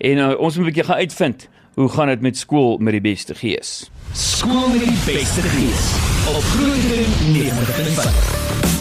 En ons moet 'n bietjie gaan uitvind, hoe gaan dit met skool met die beste gees? Skool met die beste gees op Groot FM 90.5.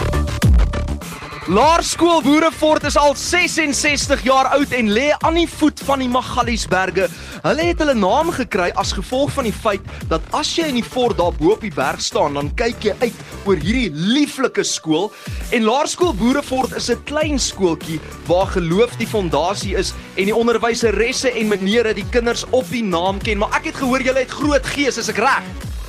Laerskool Boerefort is al 66 jaar oud en lê aan die voet van die Magaliesberge. Hulle het hulle naam gekry as gevolg van die feit dat as jy in die fort daar bo op die berg staan, dan kyk jy uit oor hierdie lieflike skool. En Laerskool Boerefort is 'n klein skooltjie waar geloof die fondasie is en die onderwyseresse en menere die kinders op die naam ken. Maar ek het gehoor julle het groot gees, is ek reg?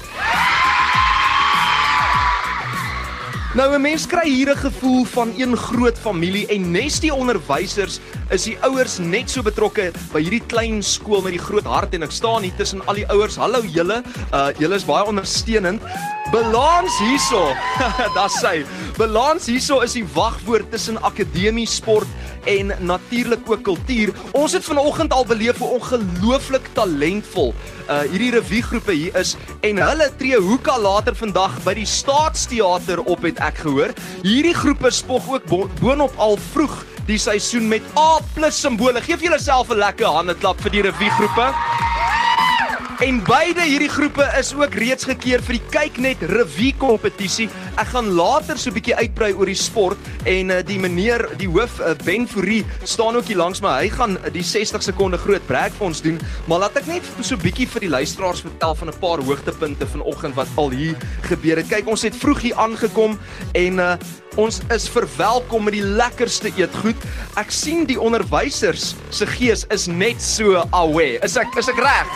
Nou, 'n mens kry hier 'n gevoel van een groot familie en nes die onderwysers is die ouers net so betrokke by hierdie klein skool met die groot hart en ek staan hier tussen al die ouers. Hallo julle, julle is baie ondersteunend. Balans hierso, dis sy. Balans hierso is die wagwoord tussen akademie, sport en natuurlik ook kultuur. Ons het vanoggend al beleef hoe ongelooflik talentvol hierdie reviegroepe hier is en hulle tree hoeka later vandag by die Staatsteater op, het ek gehoor. Hierdie groepe spog ook boonop al vroeg die seisoen met A+ simbole. Geef julleself 'n lekker handeklap vir die reviegroepe. En beide hierdie groepe is ook reeds gekeer vir die Kyknet Revue kompetisie. Ek gaan later so 'n bietjie uitbrei oor die sport en die meneer, die hoof Ben Fourie staan ook hier langs my. Hy gaan die 60 sekonde groot brag vir ons doen, maar laat ek net so 'n bietjie vir die luisteraars vertel van 'n paar hoogtepunte vanoggend wat al hier gebeur het. Kyk, ons het vroeg hier aangekom en ons is verwelkom met die lekkerste eetgoed. Ek sien die onderwysers se gees is net so away. Is ek reg?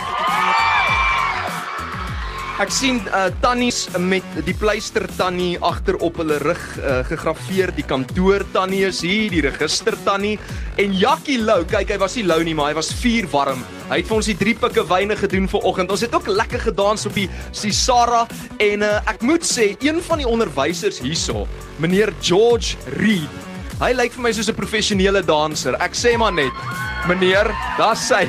Ek sien tannies met die pleister tannie agter op hulle rug gegraveer, die kantoor tannie is hier, die register tannie en Jackie Lou, kyk hy was nie lou nie, maar hy was vuurwarm. Hy het vir ons die 3 pikke wyne gedoen vanoggend. Ons het ook lekker gedans op die Sarah en ek moet sê, een van die onderwysers hierso, meneer George Reed, hy lyk vir my soos 'n professionele danser. Ek sê maar net, meneer, daar's sy.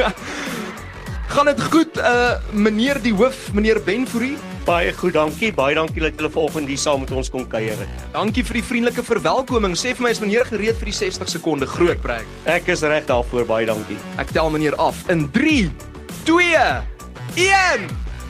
Gaan dit goed, meneer die hoof, meneer Ben Fourie? Baie goed, dankie. Baie dankie dat julle vanoggend hier saam met ons kom kuier het. Dankie vir die vriendelike verwelkoming. Sê vir my, is meneer gereed vir die 60 sekonde groot brag? Ek is reg daarvoor, baie dankie. Ek tel meneer af in 3, 2, 1,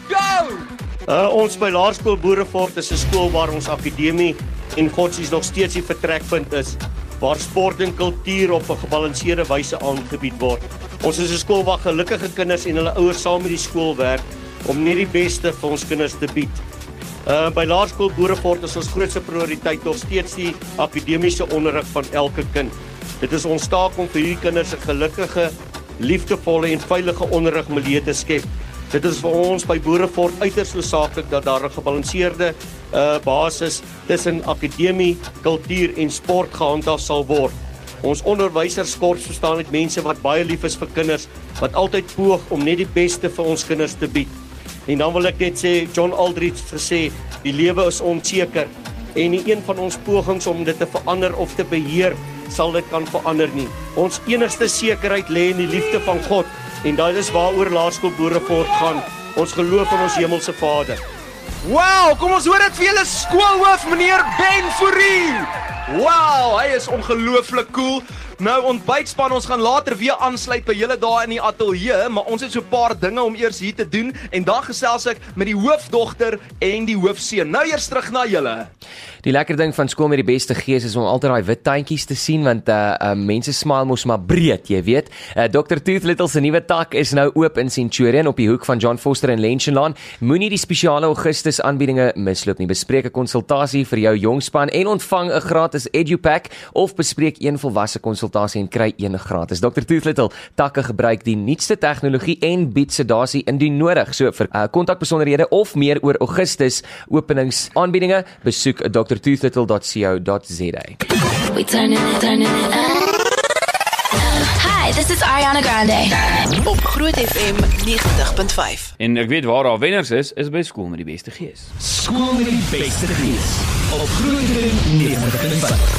go! Ons by Laerskool Boerefort is 'n skool waar ons akademie en godsdienst nog steeds die vertrekpunt is, waar sport en kultuur op 'n gebalanseerde wyse aangebied word. Ons is 'n skool waar gelukkige kinders en hulle ouers saam met die skool werk om net die beste vir ons kinders te bied. By Laerskool Boerefort is ons grootste prioriteit nog steeds die akademiese onderrig van elke kind. Dit is ons taak om vir hierdie kinders 'n gelukkige, liefdevolle en veilige onderrigmilieu te skep. Dit is vir ons by Boerefort uiters noodsaaklik dat daar 'n gebalanseerde basis tussen akademie, kultuur en sport gehandhaaf sal word. Ons onderwysers kort verstaan met mense wat baie lief is vir kinders, wat altyd poog om net die beste vir ons kinders te bied. En dan wil ek net sê, John Aldridge het gesê, die lewe is onseker en nie een van ons pogings om dit te verander of te beheer sal dit kan verander nie. Ons enigste sekerheid lê in die liefde van God en dit is waaroor Laerskool Boerefort gaan. Ons geloof in ons hemelse Vader. Wow, kom ons hoor dit vir julle skoolhoof, meneer Ben Fourie. Wow, hy is ongelooflik cool. Nou ontbytspan, ons gaan later weer aansluit by julle daar in die ateljee, maar ons het so 'n paar dinge om eers hier te doen en dan gesels ek met die hoofdogter en die hoofseun. Nou eers terug na julle. Die lekker ding van skool met die beste gees is om altyd daai wit tandjies te sien, want mense smile mos maar breed, jy weet. Dr. Toothlittle se nuwe tak is nou oop in Centurion op die hoek van John Foster en Lenschoenlaan. Moenie die spesiale Augustus aanbiedinge misloop nie. Bespreek 'n konsultasie vir jou jongspan en ontvang 'n gratis EduPack of bespreek een volwasse konsultasie en kry een gratis. Dr. Toothlittle takke gebruik die nuutste tegnologie en bied sedasie indien nodig. So vir kontakbesonderhede of meer oor Augustus openingsaanbiedinge, besoek drtoothittle.co.za. Hi, this is Ariana Grande. Op Groot FM 90.5. En ek weet waar daar wenners is by skool met die beste gees. Skool met die beste gees op Groot FM 90.5.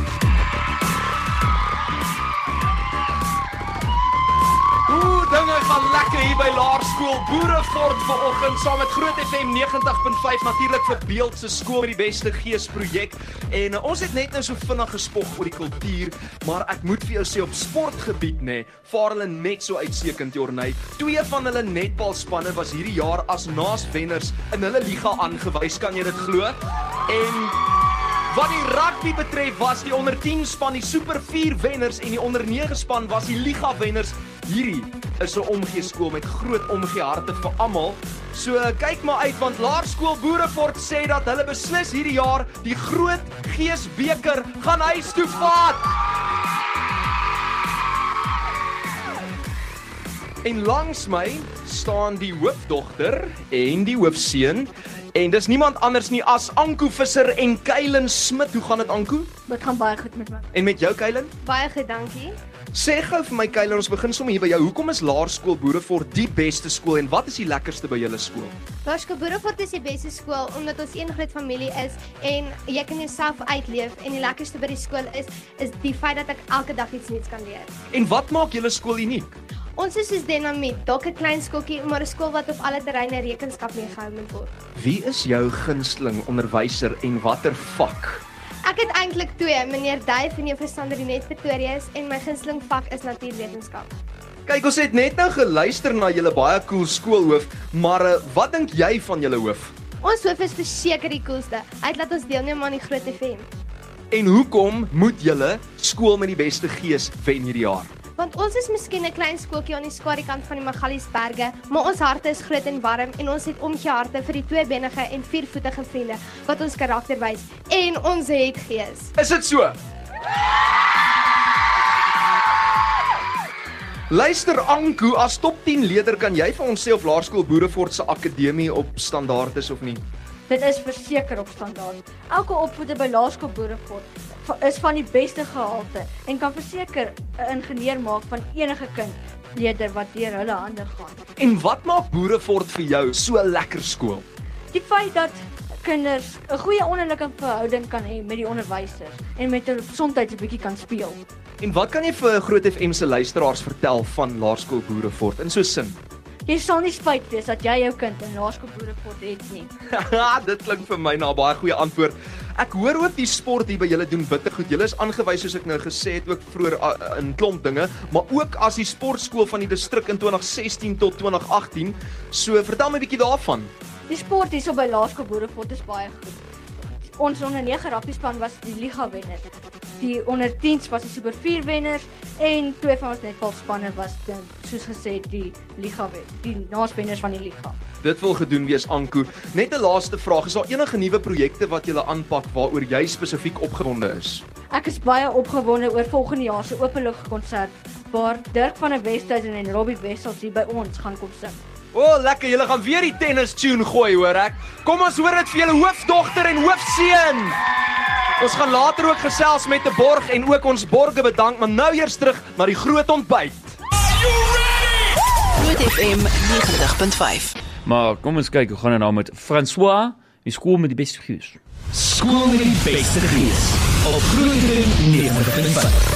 Dinge gaan gaan lekker hier by Laerskool Boerefort vanoggend saam met Groot FM 90.5 natuurlik vir Beeld se skool met die beste gees projek. En ons het net nou so vinnig gespog oor die kultuur, maar ek moet vir jou sê op sportgebied vaar hulle net so uitstekend, Jorney. 2 van hulle netbalspanne was hierdie jaar as naaswenners in hulle liga aangewys, kan jy dit glo? En wat die rugby betref was die onder 10 span die Super 4 wenners en die onder 9 span was die liga wenners. Hierdie is 'n omgee skool met groot omgee harte vir almal. So kyk maar uit want Laerskool Boerefort sê dat hulle beslis hierdie jaar die Groot Geesbeker gaan huis toe vat. En langs my staan die hoofdogter en die hoofseun. En dis niemand anders nie as Anko Visser en Kylen Smit. Hoe gaan dit, Anko? Dit gaan baie goed met my. En met jou, Kylen? Baie goed, dankie. Sê gou vir my, Kylen, ons begin sommer hier by jou. Hoekom is Laerskool Boerefort die beste skool en wat is die lekkerste by julle skool? Laerskool Boerefort is die beste skool omdat ons een groot familie is en jy kan jouself uitleef en die lekkerste by die skool is die feit dat ek elke dag iets nuuts kan leer. En wat maak julle skool uniek? Ons is soos Dynamiet, dalk 'n klein skooltjie, maar 'n skool wat op alle terreine rekenskap mee gehou moet word. Wie is jou gunsteling onderwyser en watter vak? Ek het eintlik 2, meneer Duif en juffrou Sandrinet Pretorius en my gunsteling vak is natuurwetenskap. Kyk, ons het net nou geluister na julle baie cool skoolhoof, maar wat dink jy van julle hoof? Ons hoof is verseker die coolste. Hy het laat ons deelneem aan die Groot FM. En hoekom moet julle skool met die beste gees wen hierdie jaar? Want ons is miskien 'n klein skooltjie aan die skadukant van die Magaliesberge, maar ons harte is groot en warm en ons het omgee harte vir die 2-benige en 4-voetige vriende wat ons karakter wys en ons het gees. Is dit so? Luister Anko, as top 10 leier kan jy vir ons sê of Laerskool Boerefort se akademie op standaard is of nie? Dit is verseker op standaard. Elke opvoeder by Laerskool Boerefort is van die beste gehalte en kan verseker 'n ingenieur maak van enige kind leerder wat deur hulle hande gaan. En wat maak Boerefort vir jou so 'n lekker skool? Die feit dat kinders 'n goeie onderlinge verhouding kan hê met die onderwysers en met hulle soms 'n bietjie kan speel. En wat kan jy vir Groot FM se luisteraars vertel van Laerskool Boerefort in so 'n sin? Jy sal nie spyt wees dat jy jou kind in Laerskool Boerefort het nie. Dit klink vir my na 'n baie goeie antwoord. Ek hoor ook die sport hier by julle doen bitter goed. Julle is aangewys soos ek nou gesê het ook vroeër in klomp dinge, maar ook as die sportskool van die distrik in 2016 tot 2018. So vertel my 'n bietjie daarvan. Die sport hierso by Laerskool Boerefort is baie goed. Ons onder 9 rappiespan was die liga wenner. Die onder 10s was die Super 4 wenners en 2 van ons netbalspanne was soos gesê die liga wen, die naaswenners van die liga. Dit wil gedoen wees, Anko. Net 'n laaste vraag, is daar enige nuwe projekte wat julle aanpak waaroor jy spesifiek opgewonde is? Ek is baie opgewonde oor volgende jaar se openlugkonsert waar Dirk van der Westhuizen en Robbie Wessels hier by ons gaan kom sing. O, lekker, julle gaan weer die tennis tune gooi, hoor ek. Kom ons hoor dit vir julle hoofdogter en hoofseun. Ons gaan later ook gesels met 'n borg en ook ons borge bedank, maar nou eers terug na die groot ontbyt. Groot FM 90.5. Maar kom ons kyk, hoe gaan dit nou met François, die skool met die beste gees. Skool met die beste gees op Groot FM 90.5.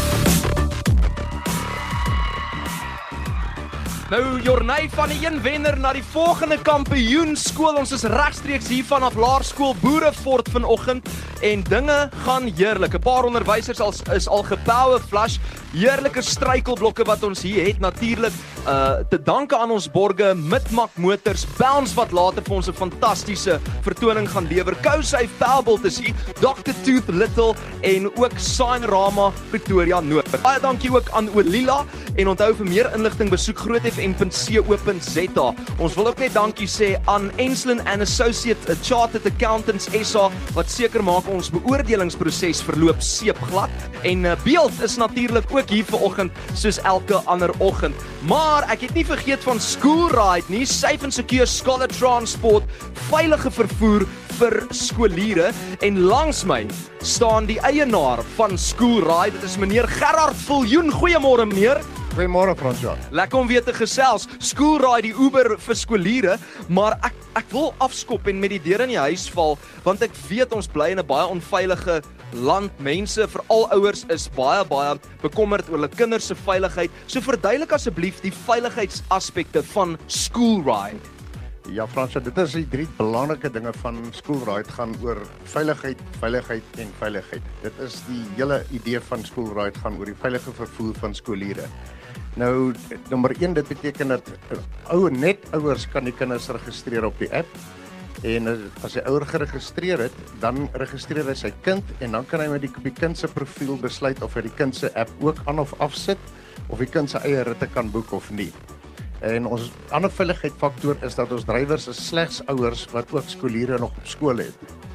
Nou, Jorney van die een wenner na die volgende kampioenskool. Ons is regstreeks hier vanaf Laerskool Boerefort vanoggend en dinge gaan heerlik. 'n Paar onderwysers is al gepower flush. Heerlike struikelblokke wat ons hier het natuurlik te danke aan ons borge Midmak Motors, Bounce wat later vir ons 'n fantastiese vertoning gaan lewer. Kousafe Powerbolt is hier, Dr. Tooth Little en ook Signrama Pretoria Noord. Baie dankie ook aan Olila en onthou vir meer inligting besoek grootfm.co.za. Ons wil ook net dankie sê aan Enslin and Associates, Chartered Accountants SA wat seker maak ons beoordelingsproses verloop seepglad en Beeld is natuurlik ook hier vanoggend soos elke ander oggend. Maar ek het nie vergeet van School Ride nie, safe and secure scholar transport, veilige vervoer vir skooliere en langs my staan die eienaar van School Ride. Dit is meneer Gerard Viljoen. Goeiemôre meneer. Goeiemôre François. Lekker om weer te gesels. School Ride, die Uber vir skooliere, maar ek wil afskop en met die deur in die huis val want ek weet ons bly in 'n baie onveilige land mense, veral ouers, is baie bekommerd oor hulle kinders se veiligheid. So verduidelik asseblief die veiligheidsaspekte van School Ride. Ja, Fransja, dit is die 3 belangrike dinge van School Ride gaan oor veiligheid, veiligheid en veiligheid. Dit is die hele idee van School Ride gaan oor die veilige vervoer van skooliere. Nou, nommer 1, dit beteken dat net ouers kan die kinders registreer op die app. En as die ouer geregistreer het, dan registreer hy sy kind en dan kan hy met die kind se profiel besluit of hy die kind se app ook aan of afsit of die kind se eie ritte kan boek of nie. En ons ander veiligheidsfaktor is dat ons drywers is slegs ouers wat ook skooliere nog op skool het.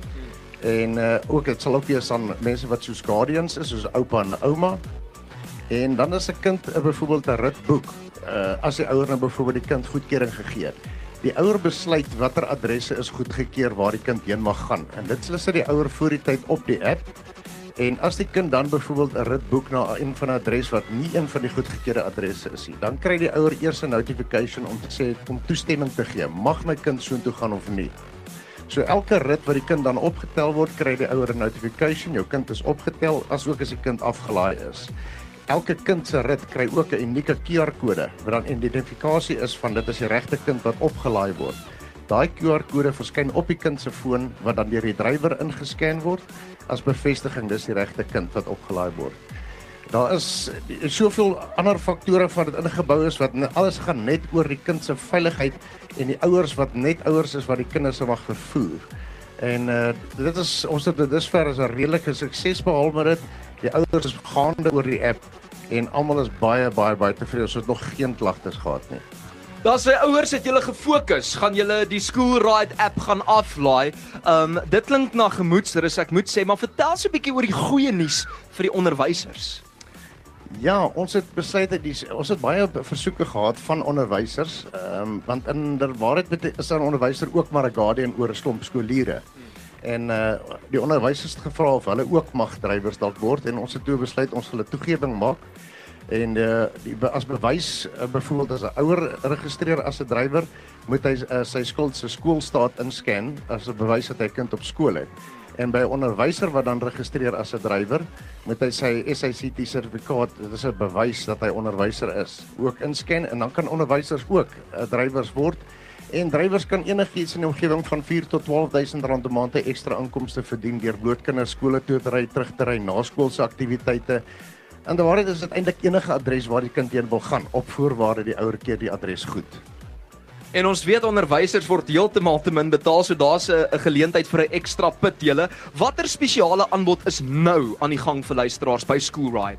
En ook dit sal ook wees aan mense wat soos guardians is, soos oupa en ouma. En dan as 'n kind byvoorbeeld 'n rit boek, as die ouer nou byvoorbeeld die kind goedkeuring gegee het. Die ouer besluit watter adresse is goedgekeur waar die kind heen mag gaan. En dit sit die ouer voor die tyd op die app. En as die kind dan byvoorbeeld 'n rit boek na een van 'n adres wat nie een van die goedgekeurde adresse is nie, dan kry die ouer eers 'n notification om te sê om toestemming te gee. Mag my kind soontoe gaan of nie? So elke rit wat die kind dan opgetel word, kry die ouer 'n notification, jou kind is opgetel, asook as die kind afgelaai is. Elke kind se rit kry ook 'n unieke QR-kode wat dan identifikasie is van dit is die regte kind wat opgelaai word. Daai QR-kode verskyn op die kind se foon wat dan deur die drywer ingescan word as bevestiging dis die regte kind wat opgelaai word. Daar is soveel ander faktore wat dit ingebou is wat alles gaan net oor die kind se veiligheid en die ouers wat net ouers is wat die kinders mag vervoer. En dit is ons het dit dusver as 'n redelike sukses behaal met dit. Die ouers is gaande oor die app en almal is baie tevrede. Ons het nog geen klagtes gehad nie. Daar sê ouers het julle gefokus, gaan julle die School Ride app gaan aflaai. Dit klink na gemoedsrus, ek moet sê, maar vertel so 'n bietjie oor die goeie nuus vir die onderwysers. Ja, ons het besluit dat ons het baie versoeke gehad van onderwysers, want in der waarheid is daar 'n onderwyser ook maar 'n guardian oor 'n klomp skooliere. En die onderwysers het gevra of hulle ook mag drywers dalk word en ons het toe besluit ons gaan 'n toegewing maak. En as bewys byvoorbeeld as 'n ouer registreer as 'n drywer, moet hy sy skoolstaat inscan as 'n bewys dat hy kind op skool het. En by 'n onderwyser wat dan registreer as 'n drywer, moet hy sy SICT sertifikaat, dit is 'n bewys dat hy onderwyser is, ook inscan en dan kan onderwysers ook drywers word. En drywers kan enigiets in die omgewing van 4 tot 12.000 rand 'n maand ekstra inkomste verdien deur blootkinders skole toe te ry, terug te ry, naskoolse aktiwiteite. En daar is dit eintlik enige adres waar die kind heen wil gaan, op voorwaarde die ouer keer die adres goed. En ons weet onderwysers word heeltemal te min betaal, so daar's 'n geleentheid vir 'n ekstra pit julle. Watter spesiale aanbod is nou aan die gang vir luisteraars by School Ride?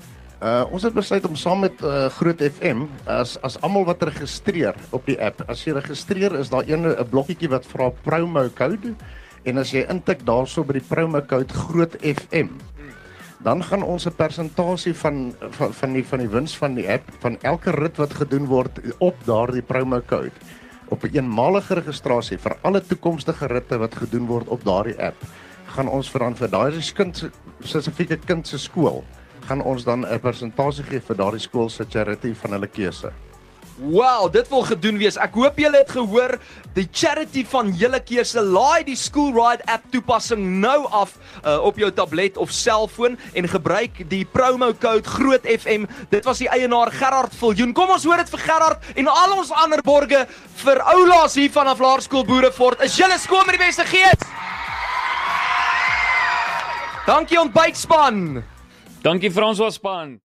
Ons het besluit om saam met Groot FM as almal wat registreer op die app. As jy registreer is daar 'n blokkietjie wat vra promo code en as jy intik daarso by die promo code Groot FM, dan gaan ons 'n persentasie van die wins van die app van elke rit wat gedoen word op daardie promo code op 'n eenmalige registrasie vir alle toekomstige ritte wat gedoen word op daardie app gaan ons vir daardie spesifieke kind se skool gaan ons dan 'n persentasie gee vir daardie skool se charity van hulle keuse. Wow, dit wil gedoen wees. Ek hoop julle het gehoor, die charity van julle keuse. Laai die School Ride app toepassing nou af op jou tablet of selfoon en gebruik die promo code Groot FM. Dit was die eienaar Gerard Viljoen. Kom ons hoor dit vir Gerard en al ons ander borge vir oulaas hier vanaf Laerskool Boerefort. Is julle skool met die beste gees? Dankie ontbytspan. Dankie François span.